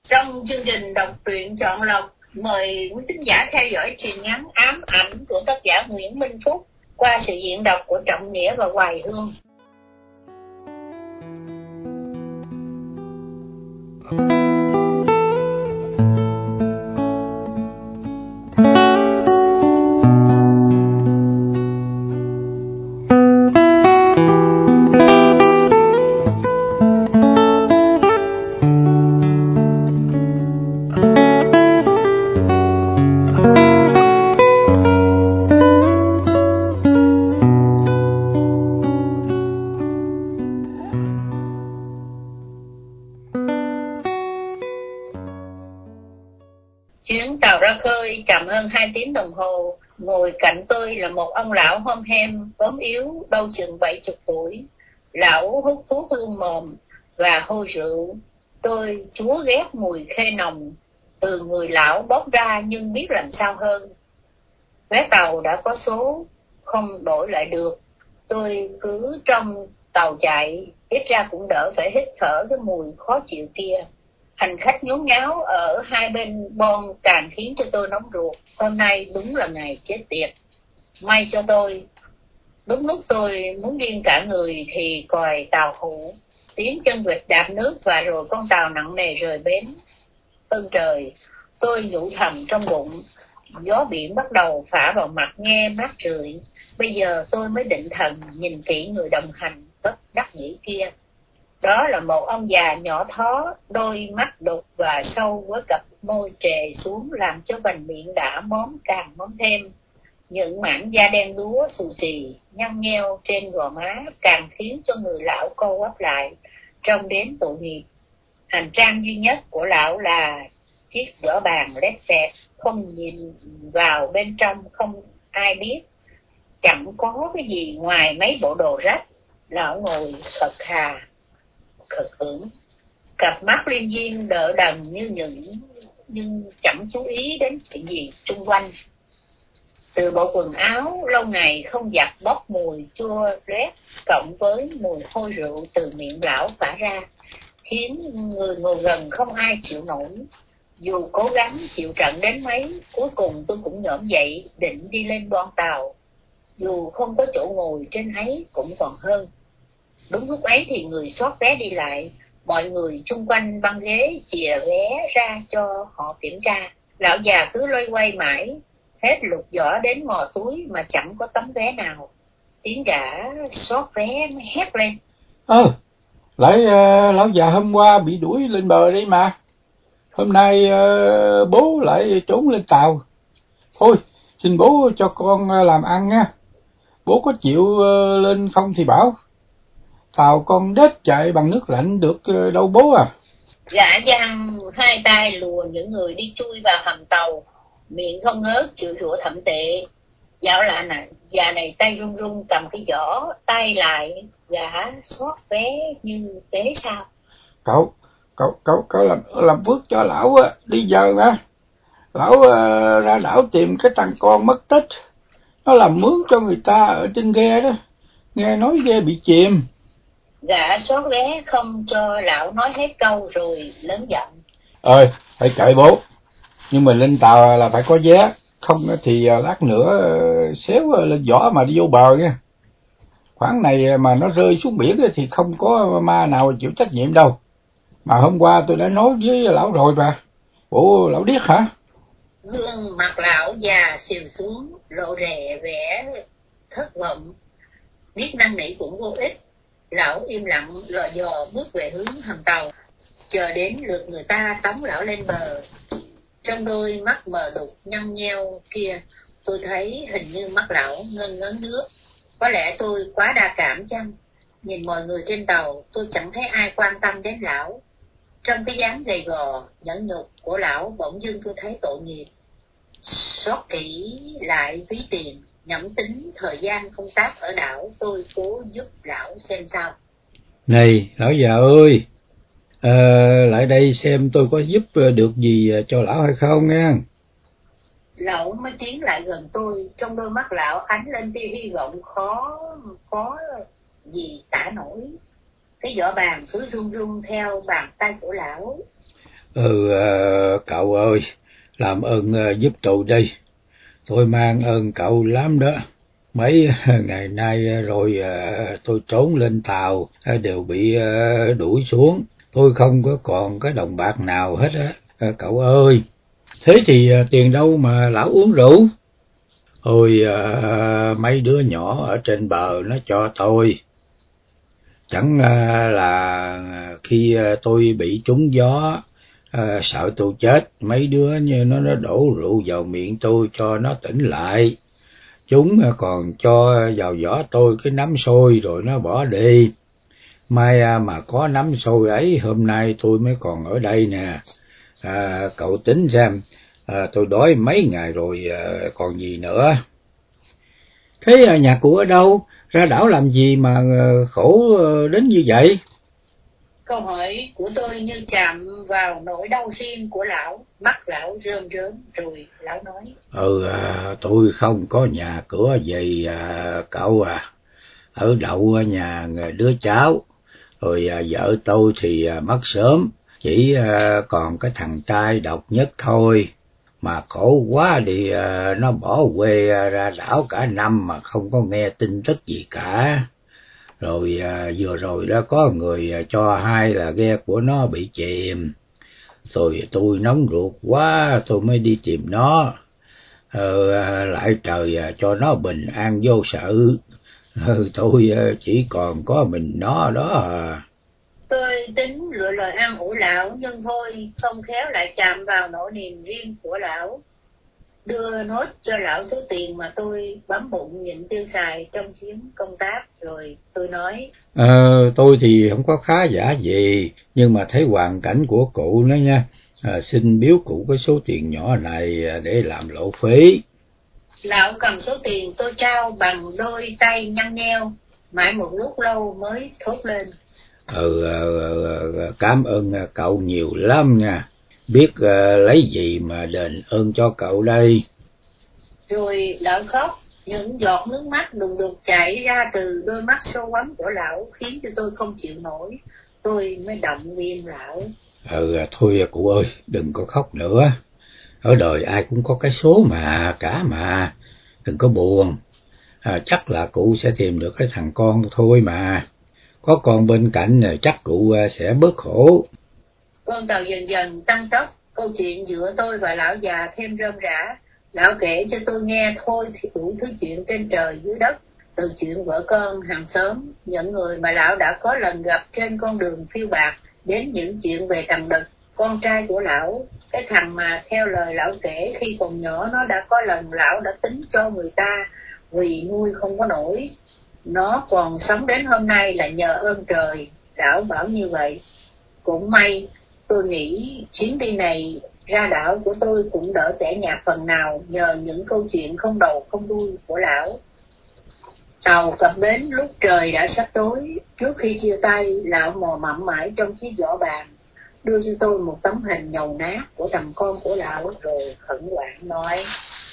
Trong chương trình đọc truyện chọn lọc, mời quý thính giả theo dõi truyện ngắn Ám Ảnh của tác giả Nguyễn Minh Phúc qua sự diễn đọc của Trọng Nghĩa và Hoài Hương. Chuyến tàu ra khơi chậm hơn 2 tiếng đồng hồ. Ngồi cạnh tôi là một ông lão hom hem, ốm yếu, đâu chừng 70 tuổi. Lão hút thuốc hương mồm và hôi rượu. Tôi chúa ghét mùi khê nồng từ người lão bốc ra, nhưng biết làm sao hơn. Vé tàu đã có số, không đổi lại được. Tôi cứ trong tàu chạy, ít ra cũng đỡ phải hít thở cái mùi khó chịu kia. Hành khách nhốn nháo ở hai bên bon càng khiến cho tôi nóng ruột. Hôm nay đúng là ngày chết tiệt. May cho tôi, đúng lúc tôi muốn điên cả người thì còi tàu hụ, tiếng chân vịt đạp nước và rồi con tàu nặng nề rời bến. Ơn trời, tôi nhủ thầm trong bụng. Gió biển bắt đầu phả vào mặt nghe mát rượi. Bây giờ tôi mới định thần nhìn kỹ người đồng hành bất đắc dĩ kia. Đó là một ông già nhỏ thó, đôi mắt đục và sâu với cặp môi trề xuống làm cho vành miệng đã móm càng móm thêm. Những mảng da đen đúa xù xì, nhăn nheo trên gò má càng khiến cho người lão co quắp lại, trông đến tội nghiệp. Hành trang duy nhất của lão là chiếc giỏ bàn lét xẹt, không nhìn vào bên trong không ai biết. Chẳng có cái gì ngoài mấy bộ đồ rách. Lão ngồi khật khà, khực khưởng, cặp mắt liên viên đỡ đần nhưng chẳng chú ý đến chuyện gì xung quanh. Từ bộ quần áo lâu ngày không giặt bốc mùi chua rét cộng với mùi hôi rượu từ miệng lão phả ra, khiến người ngồi gần không ai chịu nổi. Dù cố gắng chịu trận đến mấy, cuối cùng tôi cũng nhổm dậy định đi lên boong tàu. Dù không có chỗ ngồi trên ấy cũng còn hơn. Đúng lúc ấy thì người xót vé đi lại, mọi người chung quanh băng ghế chìa vé ra cho họ kiểm tra. Lão già cứ loay hoay mãi, hết lục giỏ đến mò túi mà chẳng có tấm vé nào. Tiếng gã xót vé mới hét lên. Lão già hôm qua bị đuổi lên bờ đây mà. Hôm nay bố lại trốn lên tàu. Thôi, xin bố cho con làm ăn nha. Bố có chịu lên không thì bảo. Tàu con đết chạy bằng nước lạnh được đâu bố à. Gã giang hai tay lùa những người đi chui vào hầm tàu, miệng không ngớt chịu rủa thậm tệ. Dạo lạ này, già này tay run run cầm cái giỏ, tay lại gã xót vé như thế sao? Cậu làm phước cho lão đi giờ mà. Lão ra đảo tìm cái thằng con mất tích. Nó làm mướn cho người ta ở trên ghe đó. Nghe nói ghe bị chìm. Gã xót vé không cho lão nói hết câu rồi lớn giận. Phải kệ bố. Nhưng mà lên tàu là phải có vé. Không thì lát nữa xéo lên giỏ mà đi vô bờ nha. Khoản này mà nó rơi xuống biển thì không có ma nào chịu trách nhiệm đâu. Mà hôm qua tôi đã nói với lão rồi mà. Ủa lão điếc hả? Gương mặt lão già xìu xuống, lộ vẻ thất vọng. Biết năn nỉ cũng vô ích. Lão im lặng lò dò bước về hướng hầm tàu, chờ đến lượt người ta tống lão lên bờ. Trong đôi mắt mờ đục nhăn nheo kia, tôi thấy hình như mắt lão ngân ngấn nước. Có lẽ tôi quá đa cảm chăng? Nhìn mọi người trên tàu, tôi chẳng thấy ai quan tâm đến lão. Trong cái dáng gầy gò, nhẫn nhục của lão, bỗng dưng tôi thấy tội nghiệp. Xót kỹ lại ví tiền, nhẩm tính thời gian công tác ở đảo, tôi cố giúp lão xem sao. Này, lão già ơi, lại đây xem tôi có giúp được gì cho lão hay không nha. Lão mới tiến lại gần tôi, trong đôi mắt lão ánh lên tia hy vọng khó có gì tả nổi. Cái giỏ bàn cứ run run theo bàn tay của lão. Cậu ơi, làm ơn giúp tôi đi. Tôi mang ơn cậu lắm đó. Mấy ngày nay rồi tôi trốn lên tàu đều bị đuổi xuống. Tôi không có còn cái đồng bạc nào hết á. Cậu ơi, thế thì tiền đâu mà lão uống rượu? Ôi, mấy đứa nhỏ ở trên bờ nó cho tôi. Chẳng là khi tôi bị trúng gió, sợ tôi chết, mấy đứa như nó đổ rượu vào miệng tôi cho nó tỉnh lại. Chúng còn cho vào giỏ tôi cái nắm xôi rồi nó bỏ đi. May mà có nắm xôi ấy, hôm nay tôi mới còn ở đây nè. Cậu tính xem, tôi đói mấy ngày rồi còn gì nữa. Thế nhà cụ ở đâu? Ra đảo làm gì mà khổ đến như vậy? Câu hỏi của tôi như chạm vào nỗi đau riêng của lão. Mắt lão rơm rớm rồi lão nói. Tôi không có nhà cửa gì cậu à. Ở đậu nhà đứa cháu. Rồi vợ tôi thì mất sớm. Chỉ còn cái thằng trai độc nhất thôi. Mà khổ quá thì nó bỏ quê ra đảo cả năm mà không có nghe tin tức gì cả. Rồi vừa rồi đó có người cho hay là ghe của nó bị chìm. Rồi tôi nóng ruột quá tôi mới đi tìm nó. Lại trời cho nó bình an vô sự. Tôi chỉ còn có mình nó đó à. Tôi tính lựa lời an ủi lão, nhưng thôi, không khéo lại chạm vào nỗi niềm riêng của lão. Đưa nốt cho lão số tiền mà tôi bấm bụng nhịn tiêu xài trong chuyến công tác, rồi tôi nói. Tôi thì không có khá giả gì, nhưng mà thấy hoàn cảnh của cụ đó nha. Xin biếu cụ cái số tiền nhỏ này để làm lộ phí. Lão cầm số tiền tôi trao bằng đôi tay nhăn nheo, mãi một lúc lâu mới thốt lên. Cảm ơn cậu nhiều lắm nha. Biết lấy gì mà đền ơn cho cậu đây. Rồi lão khóc, những giọt nước mắt đùng đùng chảy ra từ đôi mắt sâu quắm của lão khiến cho tôi không chịu nổi. Tôi mới động viên lão. Thôi cụ ơi, đừng có khóc nữa. Ở đời ai cũng có cái số mà, đừng có buồn. Chắc là cụ sẽ tìm được cái thằng con thôi mà. Có con bên cạnh chắc cụ sẽ bớt khổ. Con tàu dần dần tăng tốc, câu chuyện giữa tôi và lão già thêm rơm rã. Lão kể cho tôi nghe thôi thì đủ thứ chuyện trên trời dưới đất, từ chuyện vợ con hàng xóm, những người mà lão đã có lần gặp trên con đường phiêu bạc, đến những chuyện về thằng Đực, con trai của lão, cái thằng mà theo lời lão kể khi còn nhỏ nó đã có lần lão đã tính cho người ta vì nuôi không có nổi. Nó còn sống đến hôm nay là nhờ ơn trời, lão bảo như vậy. Cũng may, tôi nghĩ chuyến đi này ra đảo của tôi cũng đỡ tẻ nhạt phần nào nhờ những câu chuyện không đầu không đuôi của lão. Tàu cập bến lúc trời đã sắp tối. Trước khi chia tay, lão mò mẫm mãi trong chiếc giỏ bàn, đưa cho tôi một tấm hình nhầu nát của thằng con của lão, rồi khẩn khoản nói.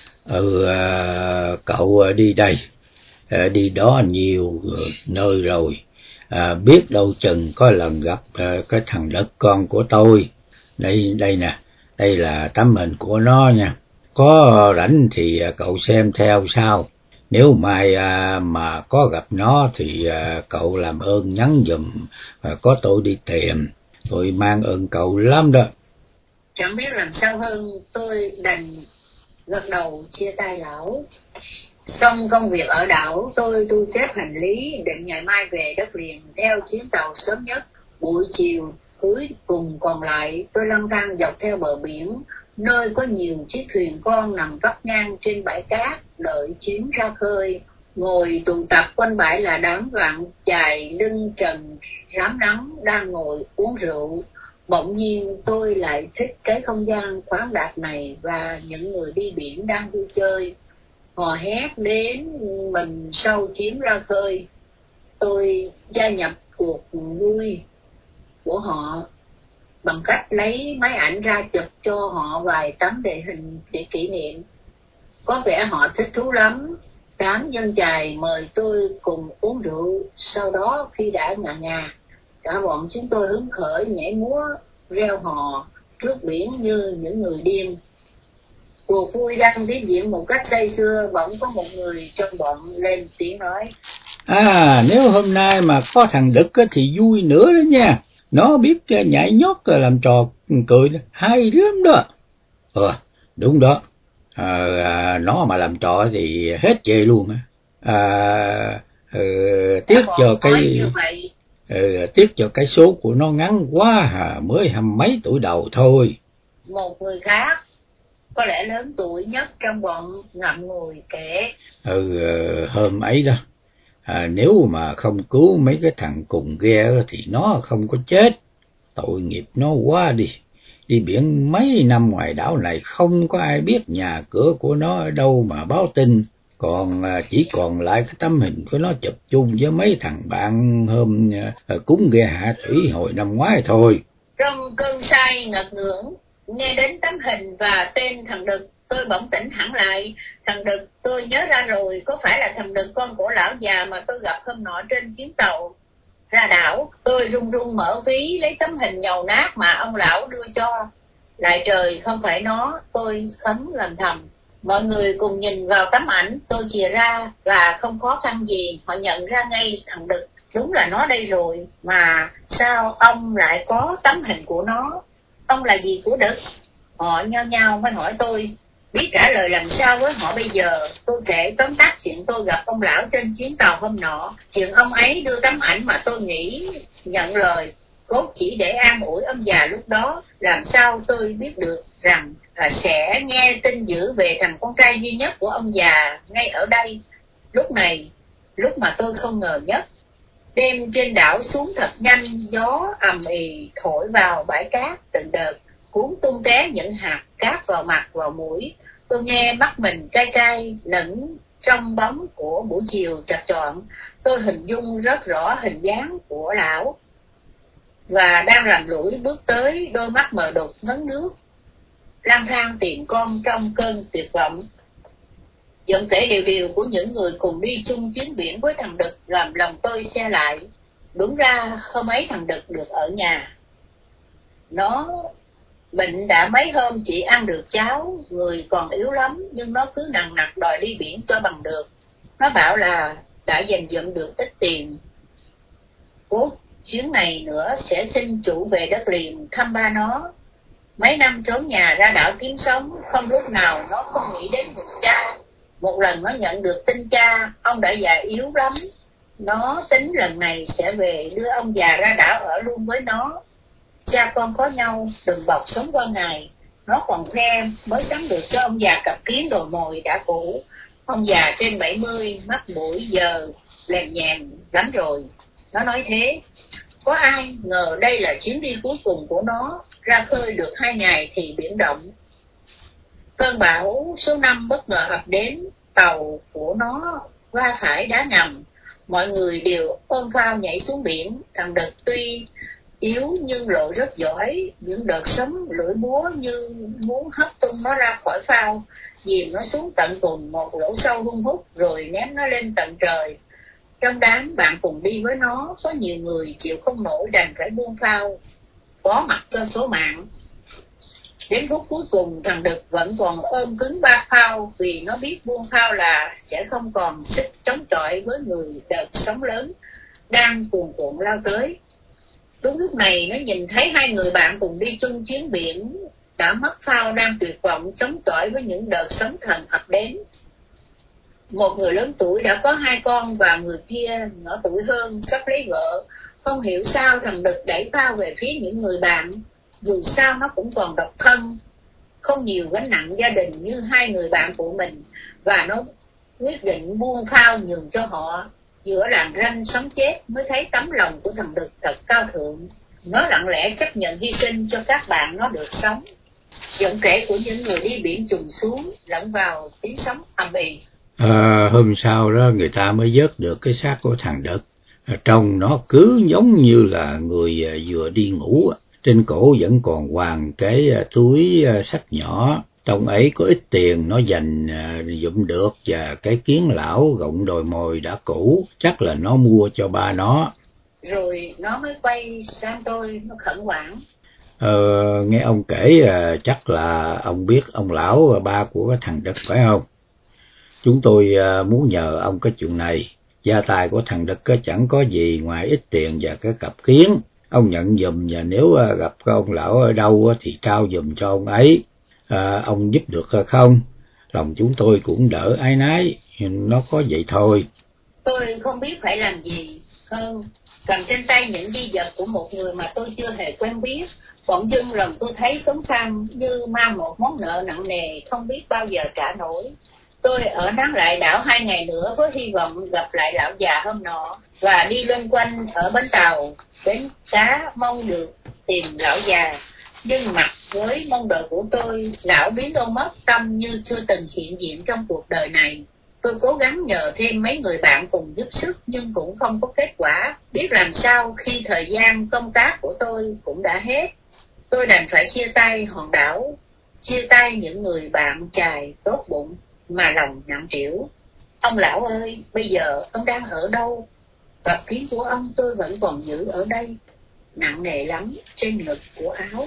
Cậu đi đây, đi đó nhiều nơi rồi. Biết đâu chừng có lần gặp cái thằng đất con của tôi. Đây nè, đây là tấm hình của nó nha. Có rảnh thì cậu xem theo sao. Nếu mai mà có gặp nó thì cậu làm ơn nhắn giùm, có tôi đi tìm. Tôi mang ơn cậu lắm đó. Chẳng biết làm sao hơn, tôi đành gật đầu chia tay lão. Xong công việc ở đảo, tôi thu xếp hành lý định ngày mai về đất liền theo chuyến tàu sớm nhất. Buổi chiều cuối cùng còn lại, tôi lăn tăn dọc theo bờ biển, nơi có nhiều chiếc thuyền con nằm vắt ngang trên bãi cát đợi chuyến ra khơi. Ngồi tụ tập quanh bãi là đám vạn chài lưng trần rám nắng đang ngồi uống rượu. Bỗng nhiên tôi lại thích cái không gian khoáng đạt này và những người đi biển đang vui chơi. Họ hét đến mình sau chuyến ra khơi. Tôi gia nhập cuộc vui của họ bằng cách lấy máy ảnh ra chụp cho họ vài tấm đề hình để kỷ niệm. Có vẻ họ thích thú lắm. Đám dân chài mời tôi cùng uống rượu. Sau đó khi đã ngà ngà, cả bọn chúng tôi hứng khởi nhảy múa, reo hò, trước biển như những người điên. Cuộc vui đang tiếp diễn một cách say sưa, bỗng có một người trong bọn lên tiếng nói: Nếu hôm nay mà có thằng Đực thì vui nữa đó nha. Nó biết nhảy nhót làm trò cười hay lắm đó. Đúng đó. Nó mà làm trò thì hết chê luôn á. Tiếc cho cái số của nó ngắn quá, mới 20 mấy tuổi đầu thôi. Một người khác, có lẽ lớn tuổi nhất trong bọn, ngậm ngùi kể: Hôm ấy đó, nếu mà không cứu mấy cái thằng cùng ghe thì nó không có chết. Tội nghiệp nó quá đi. Đi biển mấy năm ngoài đảo này, không có ai biết nhà cửa của nó ở đâu mà báo tin. Chỉ còn lại cái tấm hình của nó chụp chung với mấy thằng bạn hôm cúng ghe hạ thủy hồi năm ngoái thôi. Trong cơn say ngật ngưỡng, nghe đến tấm hình và tên thằng Đực, tôi bỗng tỉnh hẳn lại. Thằng Đực, tôi nhớ ra rồi, có phải là thằng Đực con của lão già mà tôi gặp hôm nọ trên chuyến tàu ra đảo. Tôi run run mở ví lấy tấm hình nhầu nát mà ông lão đưa cho. Lại trời, không phải nó, tôi khấn làm thầm. Mọi người cùng nhìn vào tấm ảnh tôi chìa ra, và không khó khăn gì, họ nhận ra ngay thằng Đực. Đúng là nó đây rồi, mà sao ông lại có tấm hình của nó? Ông là gì của Đực? Họ nhao nhao mới hỏi tôi. Biết trả lời làm sao với họ bây giờ. Tôi kể tóm tắt chuyện tôi gặp ông lão trên chuyến tàu hôm nọ. Chuyện ông ấy đưa tấm ảnh mà tôi nghĩ nhận lời, cốt chỉ để an ủi ông già lúc đó. Làm sao tôi biết được rằng sẽ nghe tin dữ về thằng con trai duy nhất của ông già ngay ở đây. Lúc này, lúc mà tôi không ngờ nhất. Đêm trên đảo xuống thật nhanh, gió ầm ì thổi vào bãi cát từng đợt, cuốn tung té những hạt cát vào mặt vào mũi. Tôi nghe mắt mình cay cay, lẫn trong bóng của buổi chiều chập chọn. Tôi hình dung rất rõ hình dáng của lão, và đang làm lũi bước tới, đôi mắt mờ đục ngấn nước, lang thang tìm con trong cơn tuyệt vọng. Giọng kể đều đều của những người cùng đi chung chuyến biển với thằng Đực làm lòng tôi se lại. Đúng ra hôm ấy thằng Đực được ở nhà. Nó bệnh đã mấy hôm chỉ ăn được cháo, người còn yếu lắm, nhưng nó cứ nằng nặc đòi đi biển cho bằng được. Nó bảo là đã dành dụm được ít tiền, cố chuyến này nữa sẽ xin chủ về đất liền thăm ba nó. Mấy năm trốn nhà ra đảo kiếm sống, không lúc nào nó không nghĩ đến người cha. Một lần nó nhận được tin cha, ông đã già yếu lắm. Nó tính lần này sẽ về đưa ông già ra đảo ở luôn với nó. Cha con có nhau, đừng bọc sống qua ngày. Nó còn khoe mới sắm được cho ông già cặp kiến đồ mồi đã cũ. Ông già trên 70, mắt mũi giờ lèm nhèm lắm rồi. Nó nói thế. Có ai ngờ đây là chuyến đi cuối cùng của nó. Ra khơi được 2 ngày thì biển động. Cơn bão số 5 bất ngờ ập đến, tàu của nó va phải đá ngầm. Mọi người đều ôm phao nhảy xuống biển. Thằng Đực tuy yếu nhưng lộ rất giỏi. Những đợt sóng lưỡi búa như muốn hất tung nó ra khỏi phao, dìm nó xuống tận cùng một lỗ sâu hun hút, rồi ném nó lên tận trời. Trong đám bạn cùng đi với nó, có nhiều người chịu không nổi đành phải buông phao, bỏ mặc cho số mạng. Đến phút cuối cùng, thằng Đực vẫn còn ôm cứng ba phao, vì nó biết buông phao là sẽ không còn sức chống chọi với người đợt sóng lớn đang cuồn cuộn lao tới. Đúng lúc này, nó nhìn thấy 2 người bạn cùng đi chung chuyến biển đã mất phao, đang tuyệt vọng chống chọi với những đợt sóng thần ập đến. Một người lớn tuổi đã có 2 con, và người kia nhỏ tuổi hơn, sắp lấy vợ. Không hiểu sao thằng Đực đẩy phao về phía những người bạn. Dù sao nó cũng còn độc thân, không nhiều gánh nặng gia đình như 2 người bạn của mình, và nó quyết định buông phao nhường cho họ. Giữa làng ranh sống chết mới thấy tấm lòng của thằng Đực thật cao thượng. Nó lặng lẽ chấp nhận hy sinh cho các bạn nó được sống. Giọng kể của những người đi biển trùng xuống, lẫn vào tiếng sóng ầm ĩ. Hôm sau đó người ta mới vớt được cái xác của thằng Đực. Trông nó cứ giống như là người vừa đi ngủ. Trên cổ vẫn còn quàng cái túi xách nhỏ. Trong ấy có ít tiền nó dành dụm được, và cái kiến lão gọng đồi mồi đã cũ, chắc là nó mua cho ba nó. Rồi nó mới quay sang tôi, nó khẩn hoảng. Nghe ông kể chắc là ông biết ông lão ba của thằng Đực phải không? Chúng tôi muốn nhờ ông cái chuyện này. Gia tài của thằng Đực chẳng có gì ngoài ít tiền và cái cặp kiến. Ông nhận giùm, và nếu gặp ông lão ở đâu thì trao giùm cho ông ấy. Ông giúp được không? Lòng chúng tôi cũng đỡ áy náy, nó có vậy thôi. Tôi không biết phải làm gì hơn cầm trên tay những di vật của một người mà tôi chưa hề quen biết. Bỗng dưng lòng tôi thấy sống sam như mang một món nợ nặng nề không biết bao giờ trả nổi. Tôi ở nán lại đảo 2 ngày nữa với hy vọng gặp lại lão già hôm nọ và đi loanh quanh ở bến tàu, bến cá mong được tìm lão già. Nhưng mặt với mong đợi của tôi, lão biến đâu mất tâm như chưa từng hiện diện trong cuộc đời này. Tôi cố gắng nhờ thêm mấy người bạn cùng giúp sức nhưng cũng không có kết quả. Biết làm sao khi thời gian công tác của tôi cũng đã hết. Tôi đành phải chia tay hòn đảo, chia tay những người bạn chài tốt bụng mà lòng nặng trĩu. Ông lão ơi, bây giờ ông đang ở đâu? Cặp kiến của ông tôi vẫn còn giữ ở đây, nặng nề lắm trên ngực của áo.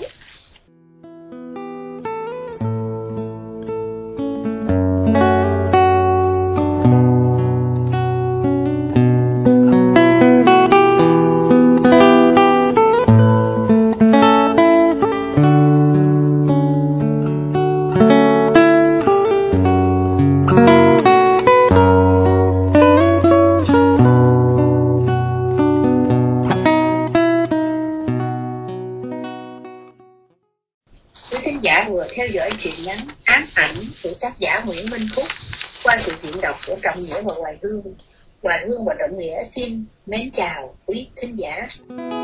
Theo dõi truyện ngắn Ám ảnh của tác giả Nguyễn Minh Phúc qua sự diễn đọc của Trọng Nghĩa và Hoài Hương. Hoài Hương và Trọng Nghĩa xin mến chào quý thính giả.